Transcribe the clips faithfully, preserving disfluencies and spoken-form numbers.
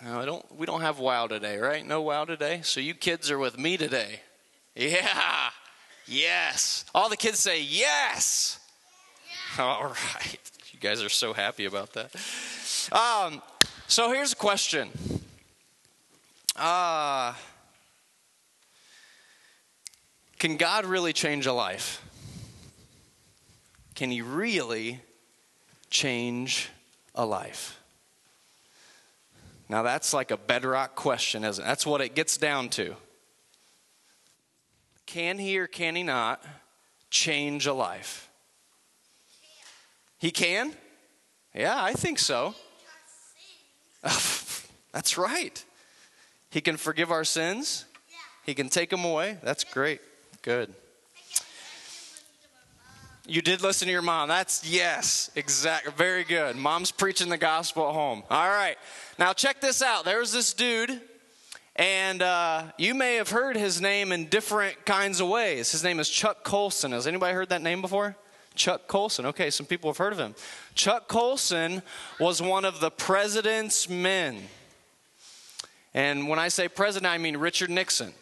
No, I don't. We don't have wow today, right? No wow today. So you kids are with me today. Yeah. Yes. All the kids say yes. Yeah. All right. You guys are so happy about that. Um. So here's a question. Uh, can God really change a life? Can he really change a life? Now that's like a bedrock question, isn't it? That's what it gets down to. Can he or can he not change a life? He can? Yeah, I think so. That's right. He can forgive our sins. He can take them away. That's great. Good. You did listen to your mom. That's, yes, exactly. Very good. Mom's preaching the gospel at home. All right. Now check this out. There's this dude, and uh, you may have heard his name in different kinds of ways. His name is Chuck Colson. Has anybody heard that name before? Chuck Colson. Okay, some people have heard of him. Chuck Colson was one of the president's men. And when I say president, I mean Richard Nixon.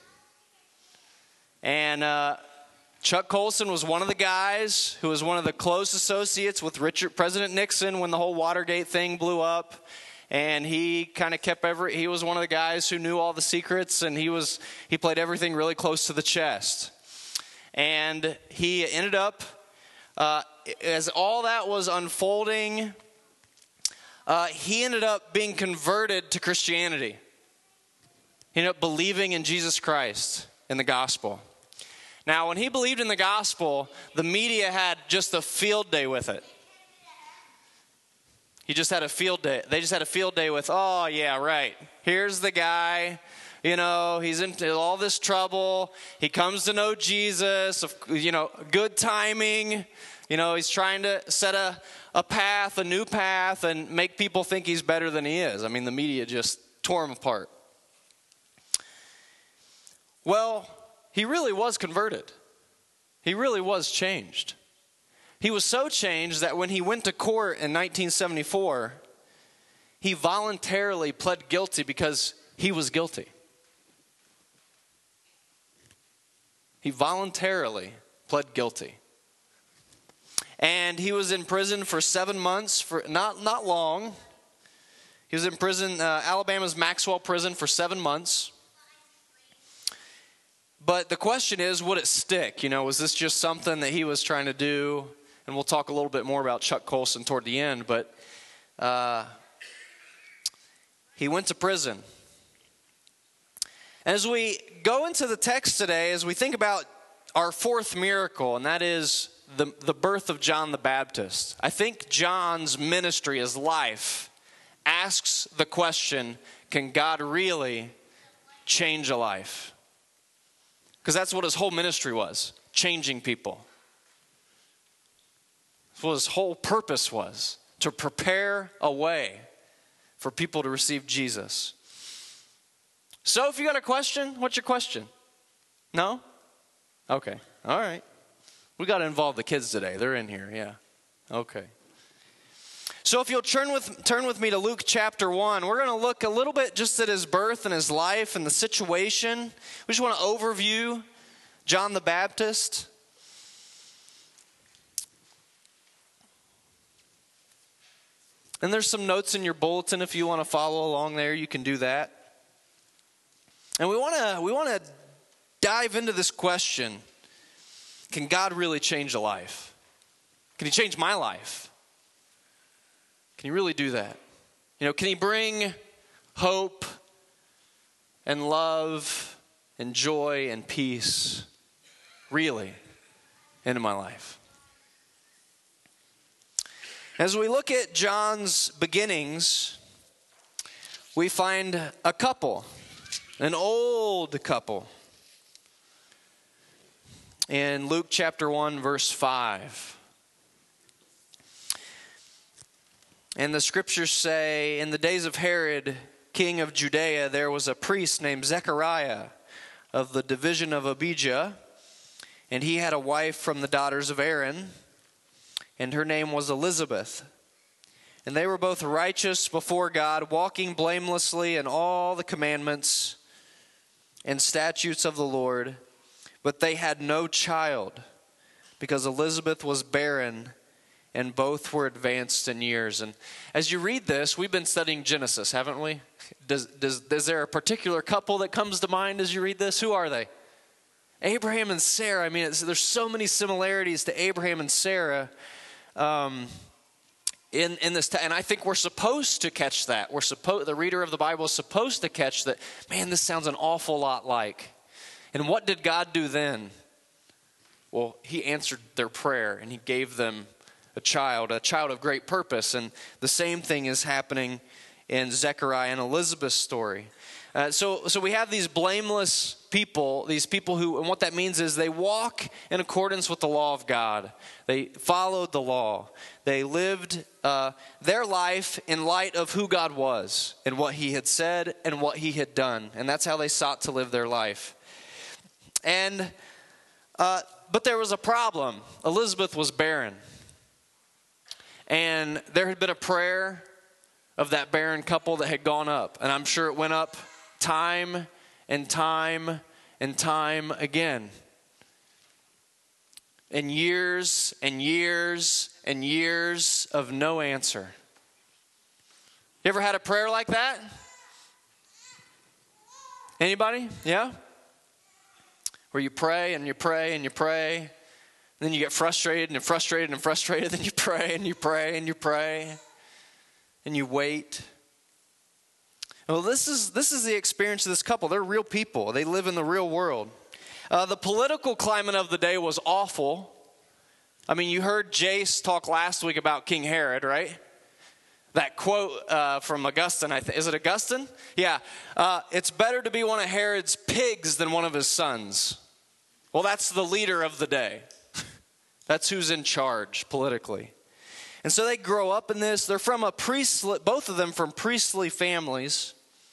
And uh, Chuck Colson was one of the guys who was one of the close associates with Richard, President Nixon when the whole Watergate thing blew up. And he kind of kept every, he was one of the guys who knew all the secrets, and he was, he played everything really close to the chest. And he ended up, uh, as all that was unfolding, uh, he ended up being converted to Christianity. He ended up believing in Jesus Christ, in the gospel. Now, when he believed in the gospel, the media had just a field day with it. He just had a field day. They just had a field day with, oh, yeah, right. Here's the guy. You know, he's into all this trouble. He comes to know Jesus. You know, good timing. You know, he's trying to set a, a path, a new path, and make people think he's better than he is. I mean, the media just tore him apart. Well, he really was converted. He really was changed. He was so changed that when he went to court in nineteen seventy-four, he voluntarily pled guilty because he was guilty. He voluntarily pled guilty. And he was in prison for seven months, for not, not long. He was in prison, uh, Alabama's Maxwell prison, for seven months. But the question is, would it stick? You know, was this just something that he was trying to do? And we'll talk a little bit more about Chuck Colson toward the end. But uh, he went to prison. As we go into the text today, as we think about our fourth miracle, and that is the, the birth of John the Baptist, I think John's ministry, his life, asks the question, can God really change a life? Because that's what his whole ministry was, changing people. That's what his whole purpose was, to prepare a way for people to receive Jesus. So if you got a question, what's your question? No? Okay, all right. We got to involve the kids today. They're in here, yeah. Okay. So if you'll turn with, turn with me to Luke chapter one, we're going to look a little bit just at his birth and his life and the situation. We just want to overview John the Baptist. And there's some notes in your bulletin if you want to follow along there, you can do that. And we want to we want to dive into this question. Can God really change a life? Can he change my life? Can he really do that? You know, can he bring hope and love and joy and peace really into my life? As we look at John's beginnings, we find a couple, an old couple. In Luke chapter one, verse five. And the scriptures say, in the days of Herod, king of Judea, there was a priest named Zechariah of the division of Abijah, and he had a wife from the daughters of Aaron, and her name was Elizabeth. And they were both righteous before God, walking blamelessly in all the commandments and statutes of the Lord. But they had no child, because Elizabeth was barren, and both were advanced in years. And as you read this, we've been studying Genesis, haven't we? Does, does, is there a particular couple that comes to mind as you read this? Who are they? Abraham and Sarah. I mean, it's, there's so many similarities to Abraham and Sarah um, in, in this. T- and I think we're supposed to catch that. We're supposed, the reader of the Bible is supposed to catch that, man, this sounds an awful lot like. And what did God do then? Well, he answered their prayer, and he gave them a child, a child of great purpose. And the same thing is happening in Zechariah and Elizabeth's story. Uh, so, so we have these blameless people, these people who, and what that means is they walk in accordance with the law of God. They followed the law. They lived uh, their life in light of who God was and what he had said and what he had done. And that's how they sought to live their life. And, uh, but there was a problem. Elizabeth was barren. And there had been a prayer of that barren couple that had gone up. And I'm sure it went up time and time and time again. And years and years and years of no answer. You ever had a prayer like that? Anybody? Yeah? Where you pray and you pray and you pray. And then you get frustrated and frustrated and frustrated. Then you pray and you pray and you pray. And you wait. Well, this is this is the experience of this couple. They're real people. They live in the real world. Uh, the political climate of the day was awful. I mean, you heard Jace talk last week about King Herod, right? That quote uh, from Augustine, I think. Is it Augustine? Yeah. Uh, it's better to be one of Herod's pigs than one of his sons. Well, that's the leader of the day. That's who's in charge politically. And so they grow up in this. They're from a priestly, both of them from priestly families.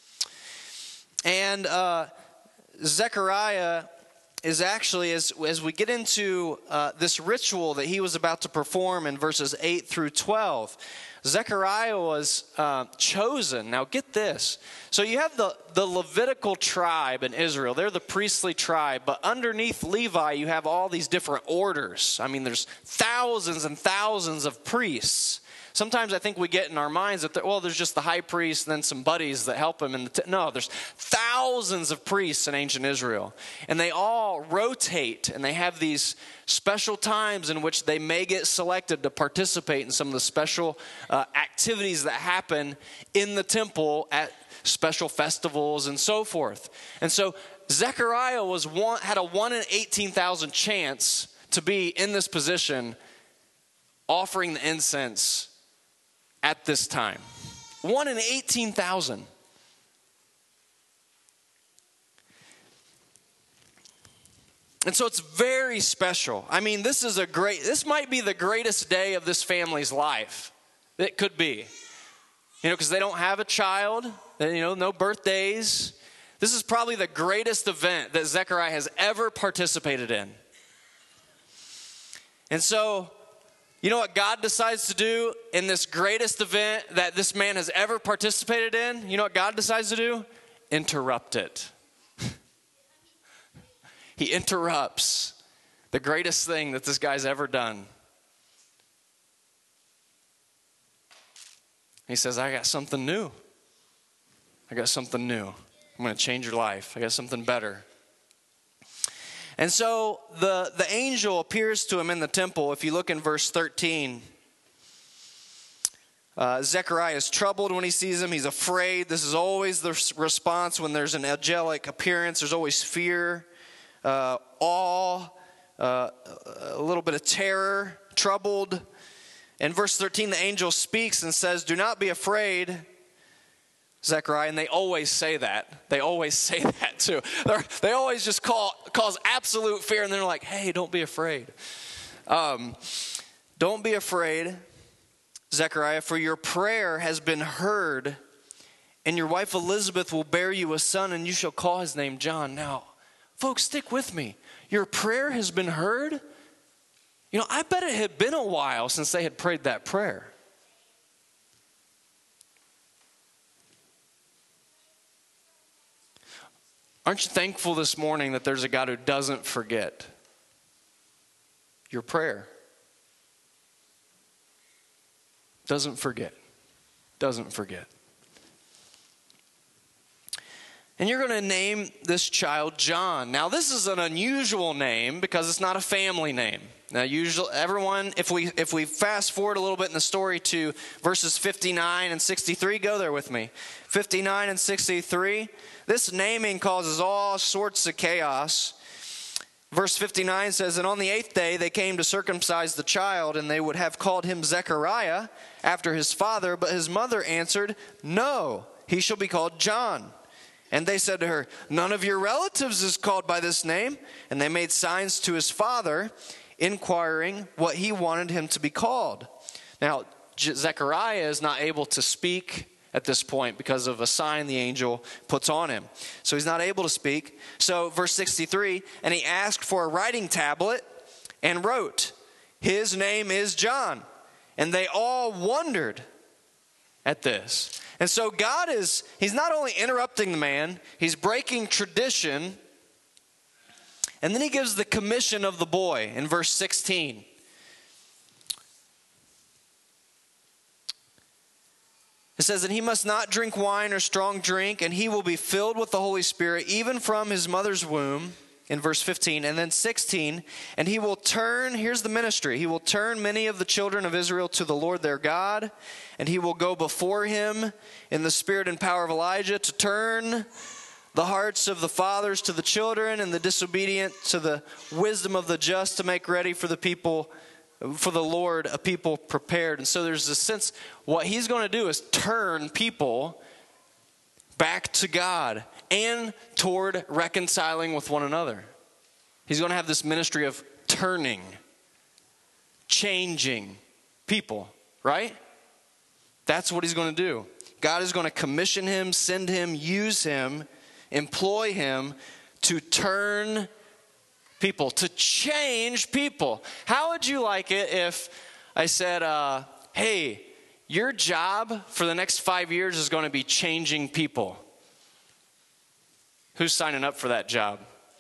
And uh, Zechariah is actually, as, as we get into uh, this ritual that he was about to perform in verses eight through twelve, Zechariah was uh, chosen. Now get this. So you have the, the Levitical tribe in Israel. They're the priestly tribe. But underneath Levi, you have all these different orders. I mean, there's thousands and thousands of priests. Sometimes I think we get in our minds that, well, there's just the high priest and then some buddies that help him. In the t- no, there's thousands of priests in ancient Israel. And they all rotate, and they have these special times in which they may get selected to participate in some of the special uh, activities that happen in the temple at special festivals and so forth. And so Zechariah was one, had a one in eighteen thousand chance to be in this position offering the incense at this time. one in eighteen thousand. And so it's very special. I mean, this is a great, this might be the greatest day of this family's life. It could be. You know, because they don't have a child, you know, no birthdays. This is probably the greatest event that Zechariah has ever participated in. And so, you know what God decides to do in this greatest event that this man has ever participated in? You know what God decides to do? Interrupt it. He interrupts the greatest thing that this guy's ever done. He says, I got something new. I got something new. I'm going to change your life. I got something better. And so the, the angel appears to him in the temple. If you look in verse thirteen, uh, Zechariah is troubled when he sees him. He's afraid. This is always the response when there's an angelic appearance. There's always fear, uh, awe, uh, a little bit of terror, troubled. In verse thirteen, the angel speaks and says, do not be afraid, Zechariah. And they always say that. They always say that too. They're, they always just call, cause absolute fear. And they're like, hey, don't be afraid. Um, don't be afraid, Zechariah, for your prayer has been heard. And your wife Elizabeth will bear you a son, and you shall call his name John. Now, folks, stick with me. Your prayer has been heard? You know, I bet it had been a while since they had prayed that prayer. Aren't you thankful this morning that there's a God who doesn't forget your prayer? Doesn't forget. Doesn't forget. And you're going to name this child John. Now, this is an unusual name because it's not a family name. Now, usually, everyone, if we if we fast forward a little bit in the story to verses fifty-nine and sixty-three, go there with me. fifty-nine and sixty-three, this naming causes all sorts of chaos. Verse fifty-nine says, and on the eighth day they came to circumcise the child, and they would have called him Zechariah after his father, but his mother answered, no, he shall be called John. And they said to her, none of your relatives is called by this name. And they made signs to his father, inquiring what he wanted him to be called. Now, Zechariah is not able to speak at this point because of a sign the angel puts on him. So he's not able to speak. So verse sixty-three, and he asked for a writing tablet and wrote, his name is John. And they all wondered at this. And so God is, he's not only interrupting the man, he's breaking tradition. And then he gives the commission of the boy in verse sixteen. It says, and he must not drink wine or strong drink, and he will be filled with the Holy Spirit, even from his mother's womb, in verse fifteen. And then sixteen, and he will turn, here's the ministry, he will turn many of the children of Israel to the Lord their God, and he will go before him in the spirit and power of Elijah to turn the hearts of the fathers to the children, and the disobedient to the wisdom of the just, to make ready for the people, for the Lord, a people prepared. And so there's this sense, what he's going to do is turn people back to God and toward reconciling with one another. He's going to have this ministry of turning, changing people, right? That's what he's going to do. God is going to commission him, send him, use him, employ him to turn people, to change people. How would you like it if I said, uh, hey, your job for the next five years is going to be changing people? Who's signing up for that job?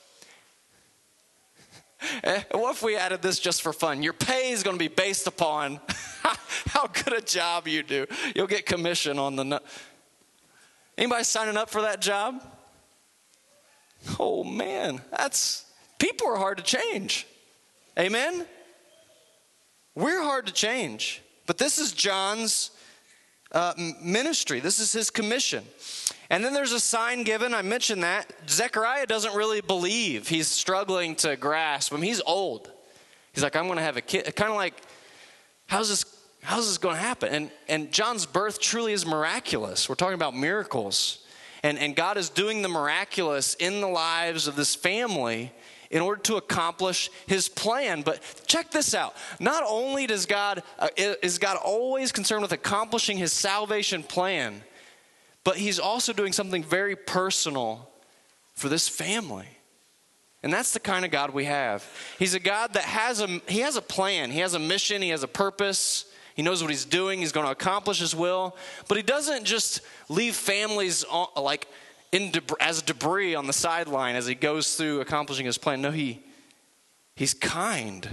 What if we added this just for fun? Your pay is going to be based upon how good a job you do. You'll get commission on the... Anybody signing up for that job? Oh, man, that's... People are hard to change. Amen? We're hard to change. But this is John's uh, ministry. This is his commission. And then there's a sign given. I mentioned that. Zechariah doesn't really believe. He's struggling to grasp. I mean, he's old. He's like, I'm going to have a kid. Kind of like, how's this, how's this going to happen? And, and John's birth truly is miraculous. We're talking about miracles. And, and God is doing the miraculous in the lives of this family in order to accomplish his plan. But check this out. Not only does God, uh, is God always concerned with accomplishing his salvation plan, but he's also doing something very personal for this family. And that's the kind of God we have. He's a God that has a, he has a plan. He has a mission. He has a purpose. He knows what he's doing. He's going to accomplish his will. But he doesn't just leave families on, like in debris, as debris on the sideline as he goes through accomplishing his plan. No, he he's kind.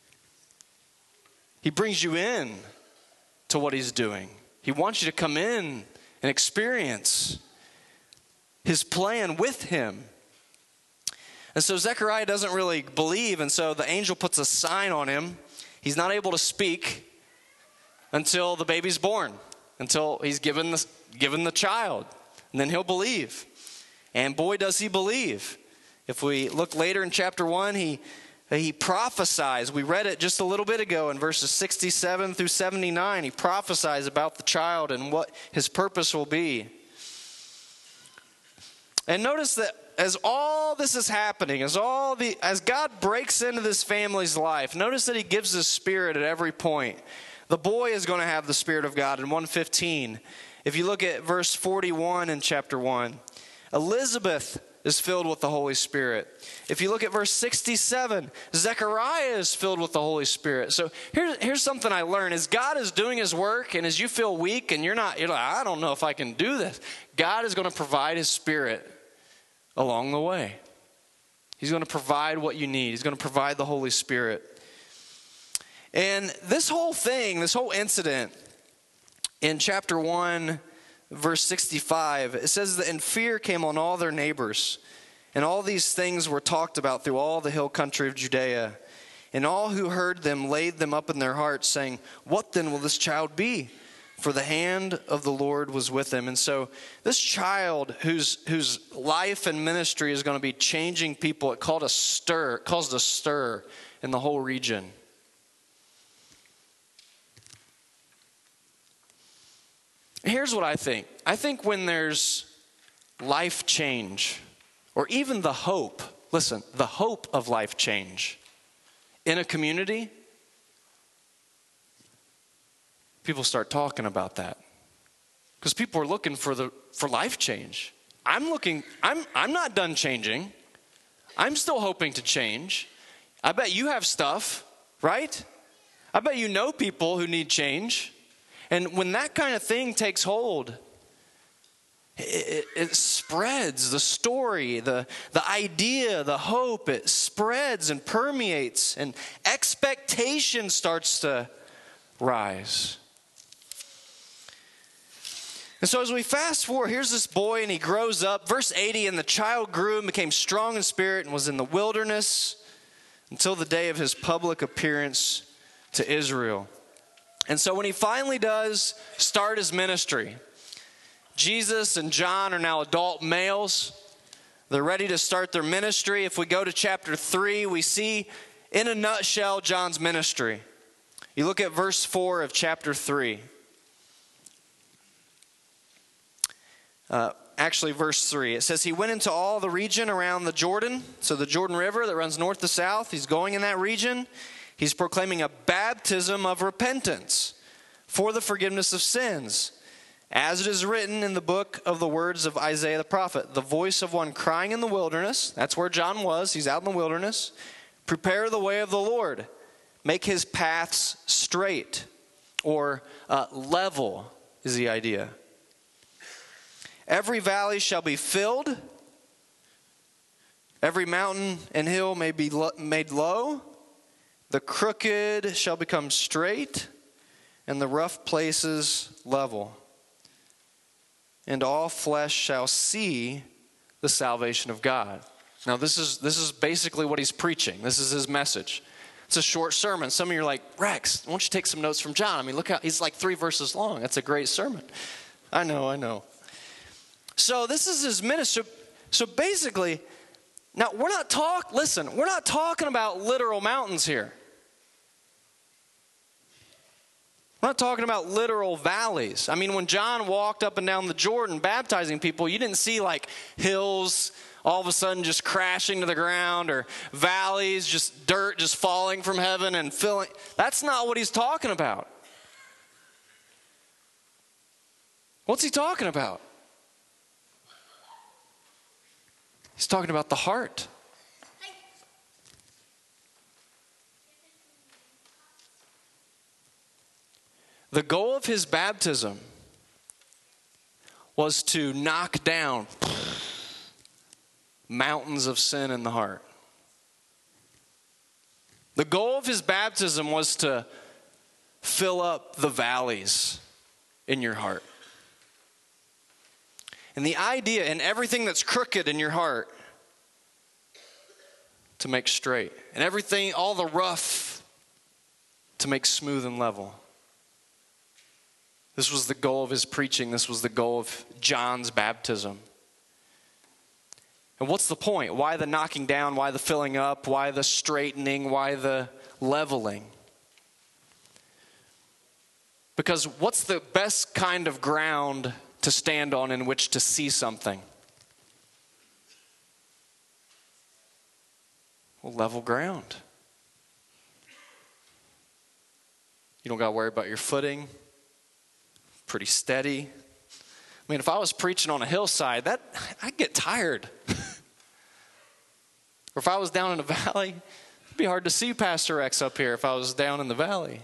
He brings you in to what he's doing. He wants you to come in and experience his plan with him. And so Zechariah doesn't really believe, and so the angel puts a sign on him. He's not able to speak until the baby's born, until he's given the, given the child. And then he'll believe. And boy, does he believe. If we look later in chapter one, he, he prophesies. We read it just a little bit ago in verses sixty-seven through seventy-nine. He prophesies about the child and what his purpose will be. And notice that as all this is happening, as all the as God breaks into this family's life, notice that he gives his spirit at every point. The boy is going to have the Spirit of God in one fifteen. If you look at verse forty-one in chapter one, Elizabeth is filled with the Holy Spirit. If you look at verse sixty-seven, Zechariah is filled with the Holy Spirit. So here's, here's something I learned. As God is doing his work, and as you feel weak and you're not, you're like, I don't know if I can do this, God is going to provide his Spirit along the way. He's going to provide what you need. He's going to provide the Holy Spirit. And this whole thing, this whole incident in chapter one, verse sixty-five, it says that and fear came on all their neighbors. And all these things were talked about through all the hill country of Judea. And all who heard them laid them up in their hearts, saying, what then will this child be? For the hand of the Lord was with him. And so this child whose whose life and ministry is going to be changing people, it called a stir, it caused a stir in the whole region. Here's what I think. I think when there's life change, or even the hope, listen, the hope of life change in a community, people start talking about that. Because people are looking for the for life change. I'm looking, I'm I'm not done changing. I'm still hoping to change. I bet you have stuff, right? I bet you know people who need change. And when that kind of thing takes hold, it, it, it spreads the story, the, the idea, the hope. It spreads and permeates, and expectation starts to rise. And so as we fast forward, here's this boy, and he grows up. Verse eighty, and the child grew and became strong in spirit and was in the wilderness until the day of his public appearance to Israel. And so when he finally does start his ministry, Jesus and John are now adult males. They're ready to start their ministry. If we go to chapter three, we see in a nutshell John's ministry. You look at verse four of chapter three. Uh, actually, verse three. It says, he went into all the region around the Jordan. So the Jordan River that runs north to south. He's going in that region. He's proclaiming a baptism of repentance for the forgiveness of sins. As it is written in the book of the words of Isaiah the prophet, the voice of one crying in the wilderness. That's where John was. He's out in the wilderness. Prepare the way of the Lord. Make his paths straight, or uh, level is the idea. Every valley shall be filled. Every mountain and hill may be lo- made low. The crooked shall become straight, and the rough places level. And all flesh shall see the salvation of God. Now, this is this is basically what he's preaching. This is his message. It's a short sermon. Some of you are like, Rex, why don't you take some notes from John? I mean, look how he's like three verses long. That's a great sermon. I know, I know. So this is his ministry. So basically, now we're not talk. Listen, we're not talking about literal mountains here. We're not talking about literal valleys. I mean, when John walked up and down the Jordan baptizing people, you didn't see like hills all of a sudden just crashing to the ground, or valleys, just dirt just falling from heaven and filling. That's not what he's talking about. What's he talking about? He's talking about the heart. The goal of his baptism was to knock down mountains of sin in the heart. The goal of his baptism was to fill up the valleys in your heart. And the idea, and everything that's crooked in your heart, to make straight. And everything, all the rough, to make smooth and level. This was the goal of his preaching. This was the goal of John's baptism. And what's the point? Why the knocking down? Why the filling up? Why the straightening? Why the leveling? Because what's the best kind of ground to stand on in which to see something? Well, level ground. You don't got to worry about your footing. Pretty steady. I mean, if I was preaching on a hillside, that I'd get tired. Or if I was down in a valley, it'd be hard to see Pastor X up here if I was down in the valley.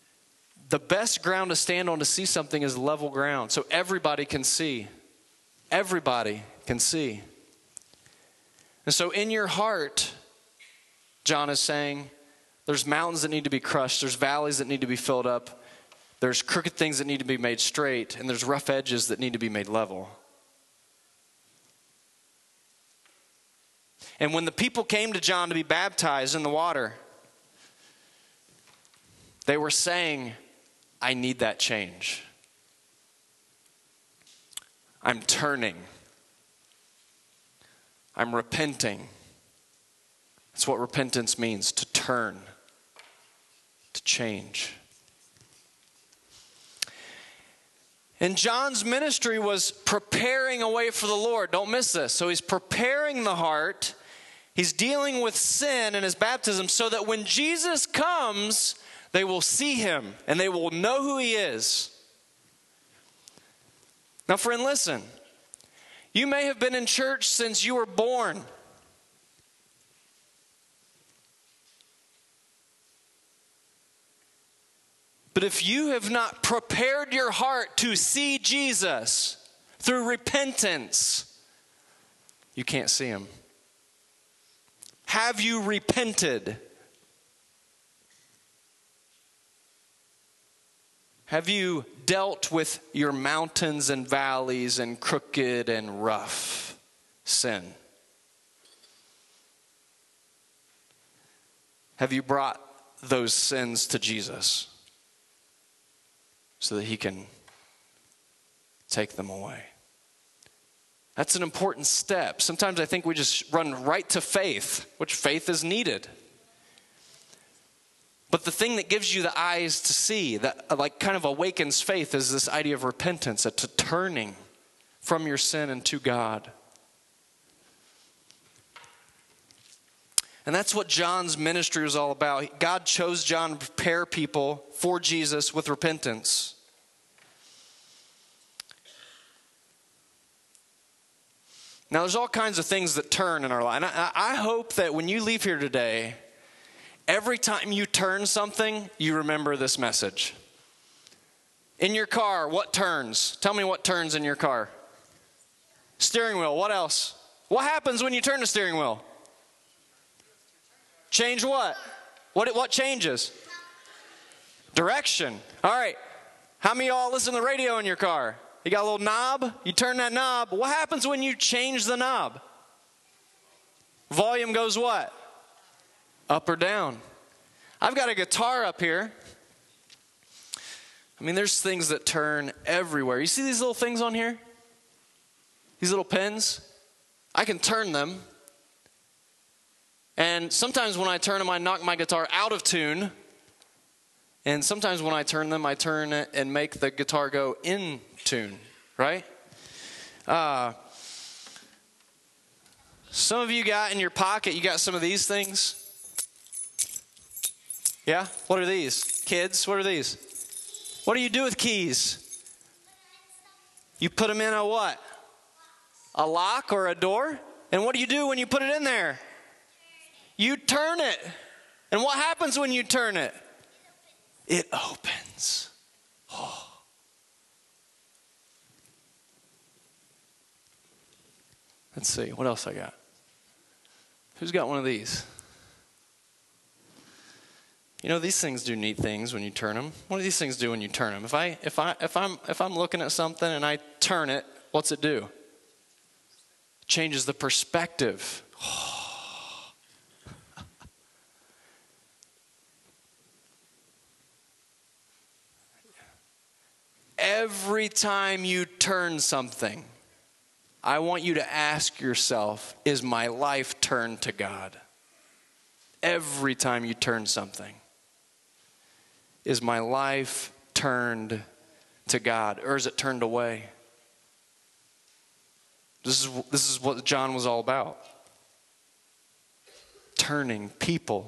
The best ground to stand on to see something is level ground, so everybody can see. everybody can see. And so in your heart, John is saying, there's mountains that need to be crushed. There's valleys that need to be filled up. There's crooked things that need to be made straight. And there's rough edges that need to be made level. And when the people came to John to be baptized in the water, they were saying, I need that change. I'm turning. I'm repenting. That's what repentance means, to turn, to change. And John's ministry was preparing a way for the Lord. Don't miss this. So he's preparing the heart. He's dealing with sin in his baptism so that when Jesus comes, they will see him and they will know who he is. Now, friend, listen. You may have been in church since you were born. But if you have not prepared your heart to see Jesus through repentance, you can't see him. Have you repented? Have you dealt with your mountains and valleys and crooked and rough sin? Have you brought those sins to Jesus so that he can take them away? That's an important step. Sometimes I think we just run right to faith, which faith is needed. But the thing that gives you the eyes to see, that like kind of awakens faith, is this idea of repentance, a to turning from your sin and to God. And that's what John's ministry was all about. God chose John to prepare people for Jesus with repentance. Now, there's all kinds of things that turn in our life. And I, I hope that when you leave here today, every time you turn something, you remember this message. In your car, what turns? Tell me what turns in your car. Steering wheel. What else? What happens when you turn the steering wheel? Change what? What, what changes? Direction. All right. How many of y'all listen to the radio in your car? You got a little knob. You turn that knob. What happens when you change the knob? Volume goes what? Up or down. I've got a guitar up here. I mean, there's things that turn everywhere. You see these little things on here? These little pins? I can turn them. And sometimes when I turn them, I knock my guitar out of tune. And sometimes when I turn them, I turn it and make the guitar go in tune, right? Uh, some of you got in your pocket, you got some of these things. Yeah? What are these? Kids, what are these? What do you do with keys? You put them in a what? A lock or a door? And what do you do when you put it in there? You turn it. And what happens when you turn it? It opens. Oh. Let's see, what else I got? Who's got one of these? You know, these things do neat things when you turn them. What do these things do when you turn them? If I, if I, if I'm, if I'm looking at something and I turn it, what's it do? It changes the perspective. Oh. Every time you turn something, I want you to ask yourself, is my life turned to God? Every time you turn something, is my life turned to God, or is it turned away? This is, this is what John was all about. Turning people.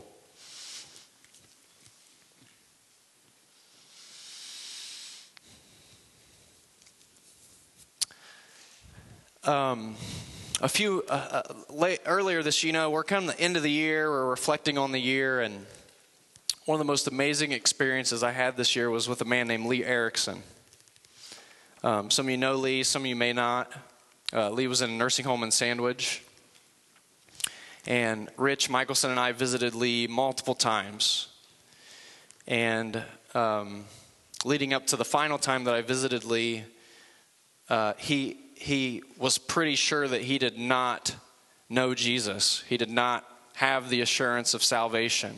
Um, a few uh, uh, late, earlier this, you know, we're coming to the end of the year. We're reflecting on the year, and one of the most amazing experiences I had this year was with a man named Lee Erickson. Um, some of you know Lee, some of you may not. Uh, Lee was in a nursing home in Sandwich. And Rich Michelson and I visited Lee multiple times. And um, leading up to the final time that I visited Lee, uh, he he was pretty sure that he did not know Jesus. He did not have the assurance of salvation.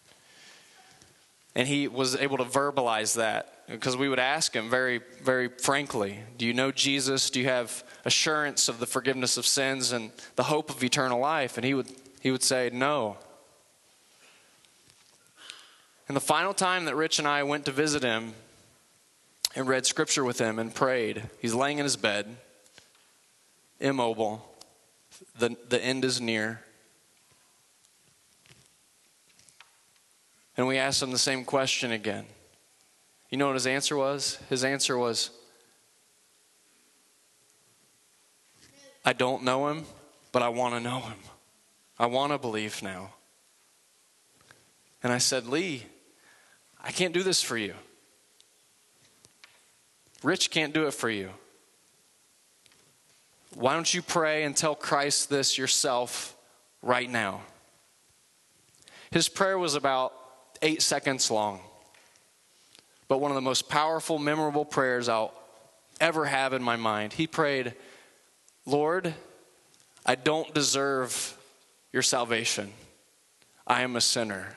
And he was able to verbalize that because we would ask him very, very frankly, do you know Jesus? Do you have assurance of the forgiveness of sins and the hope of eternal life? And he would he would say, no. And the final time that Rich and I went to visit him and read scripture with him and prayed, he's laying in his bed, immobile. The, the end is near. And we asked him the same question again. You know what his answer was? His answer was, I don't know him, but I want to know him. I want to believe now. And I said, Lee, I can't do this for you. Rich can't do it for you. Why don't you pray and tell Christ this yourself right now? His prayer was about eight seconds long, but one of the most powerful, memorable prayers I'll ever have in my mind. He prayed, Lord, I don't deserve your salvation. I am a sinner.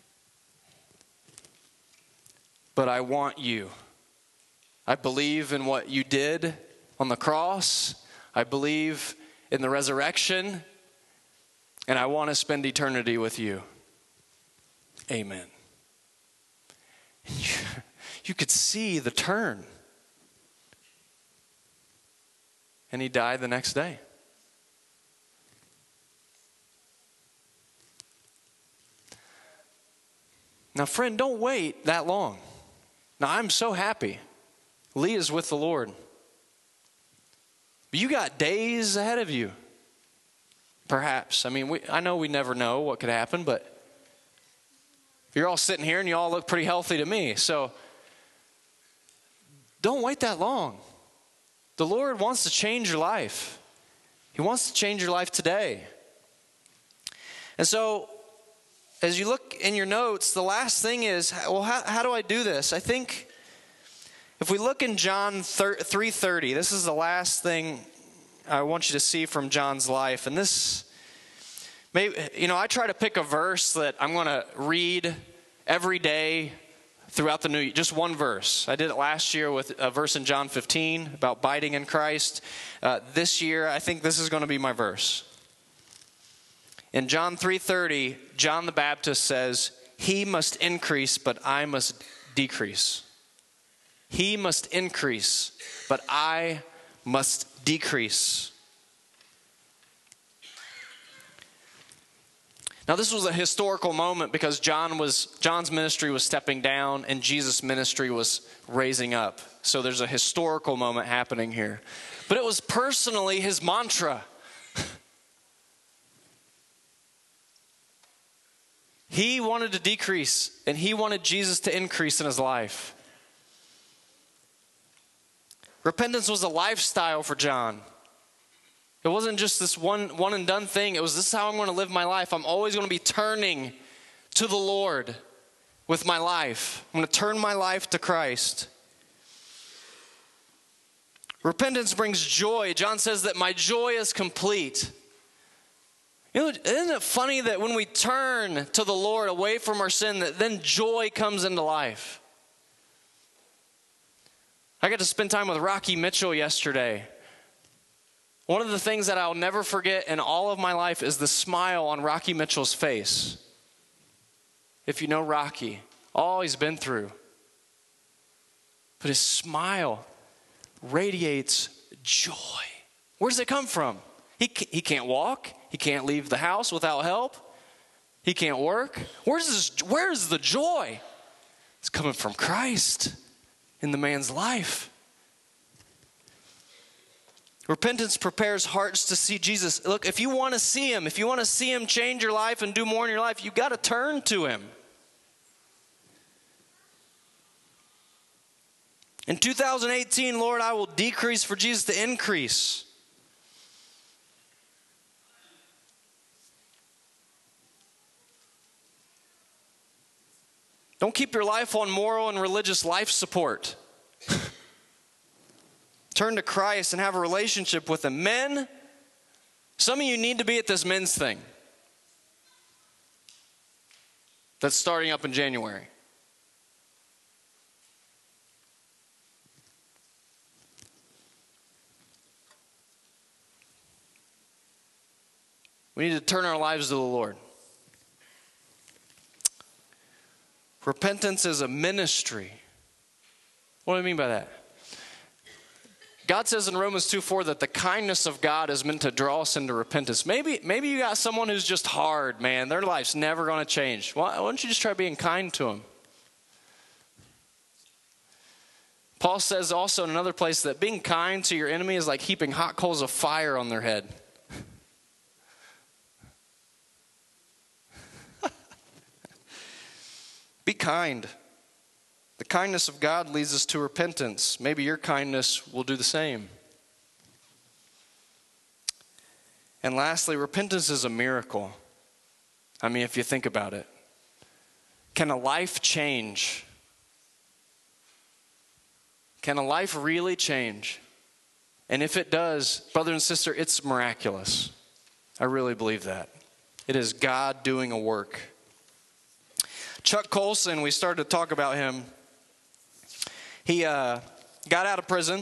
But I want you. I believe in what you did on the cross. I believe in the resurrection. And I want to spend eternity with you. Amen. And you, you could see the turn. And he died the next day. Now, friend, don't wait that long. Now, I'm so happy. Lee is with the Lord. But you got days ahead of you. Perhaps. I mean, we, I know we never know what could happen, but you're all sitting here and you all look pretty healthy to me. So don't wait that long. The Lord wants to change your life. He wants to change your life today. And so, as you look in your notes, the last thing is, well, how, how do I do this? I think if we look in John three thirty, this is the last thing I want you to see from John's life. And this, maybe, you know, I try to pick a verse that I'm going to read every day throughout the new year. Just one verse. I did it last year with a verse in John fifteen about abiding in Christ. Uh, this year, I think this is going to be my verse. In John three thirty, John the Baptist says, he must increase, but I must decrease. He must increase, but I must decrease. Now, this was a historical moment because John was John's ministry was stepping down and Jesus' ministry was raising up. So there's a historical moment happening here. But it was personally his mantra. He wanted to decrease, and he wanted Jesus to increase in his life. Repentance was a lifestyle for John. It wasn't just this one, one and done thing. It was, this is how I'm going to live my life. I'm always going to be turning to the Lord with my life. I'm going to turn my life to Christ. Repentance brings joy. John says that my joy is complete. You know, isn't it funny that when we turn to the Lord away from our sin, that then joy comes into life? I got to spend time with Rocky Mitchell yesterday. One of the things that I'll never forget in all of my life is the smile on Rocky Mitchell's face. If you know Rocky, all he's been through. But his smile radiates joy. Where does it come from? He he can't walk. He can't leave the house without help. He can't work. Where's this, where's the joy? It's coming from Christ in the man's life. Repentance prepares hearts to see Jesus. Look, if you want to see him, if you want to see him change your life and do more in your life, you've got to turn to him. In two thousand eighteen, Lord, I will decrease for Jesus to increase. Don't keep your life on moral and religious life support. Turn to Christ and have a relationship with him. Men, some of you need to be at this men's thing that's starting up in January. We need to turn our lives to the Lord. Repentance is a ministry. What do I mean by that? God says in Romans two four that the kindness of God is meant to draw us into repentance. Maybe, maybe you got someone who's just hard, man. Their life's never going to change. Why, why don't you just try being kind to them? Paul says also in another place that being kind to your enemy is like heaping hot coals of fire on their head. Be kind. The kindness of God leads us to repentance. Maybe your kindness will do the same. And lastly, repentance is a miracle. I mean, if you think about it. Can a life change? Can a life really change? And if it does, brother and sister, it's miraculous. I really believe that. It is God doing a work. Chuck Colson, we started to talk about him. He uh, got out of prison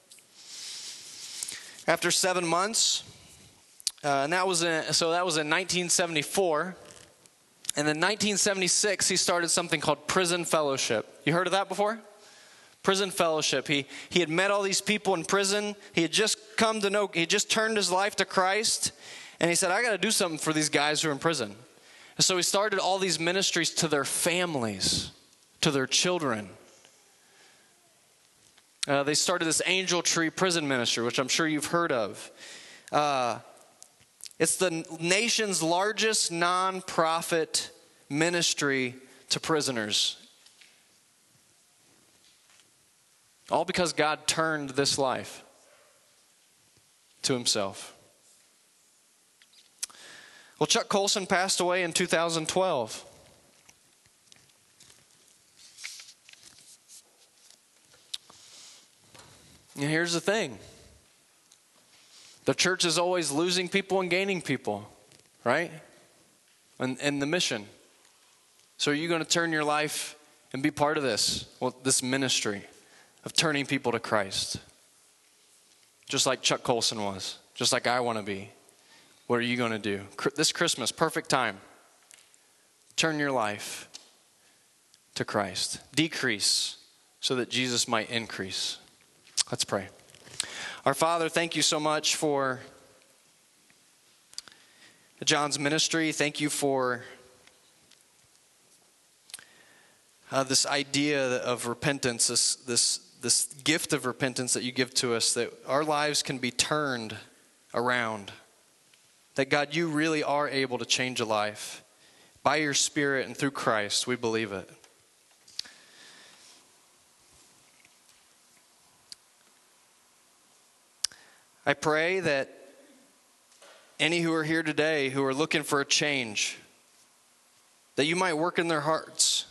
after seven months, uh, and that was in, so that was in nineteen seventy-four. And then nineteen seventy-six, he started something called Prison Fellowship. You heard of that before? Prison Fellowship. He he had met all these people in prison. He had just come to know. He had just turned his life to Christ, and he said, "I got to do something for these guys who are in prison." And so he started all these ministries to their families, to their children. Uh, they started this Angel Tree Prison Ministry, which I'm sure you've heard of. Uh, it's the nation's largest nonprofit ministry to prisoners. All because God turned this life to himself. Well, Chuck Colson passed away in two thousand twelve. And here's the thing. The church is always losing people and gaining people, right? And, and the mission. So are you going to turn your life and be part of this? Well, this ministry of turning people to Christ. Just like Chuck Colson was. Just like I want to be. What are you going to do? This Christmas, perfect time. Turn your life to Christ. Decrease so that Jesus might increase. Let's pray. Our Father, thank you so much for John's ministry. Thank you for uh, this idea of repentance, this, this, this gift of repentance that you give to us, that our lives can be turned around. That, God, you really are able to change a life. By your Spirit and through Christ, we believe it. I pray that any who are here today who are looking for a change, that you might work in their hearts.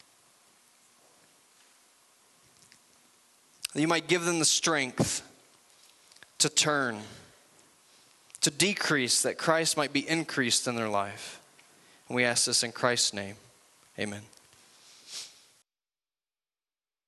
That you might give them the strength to turn, to decrease, that Christ might be increased in their life. And we ask this in Christ's name. Amen.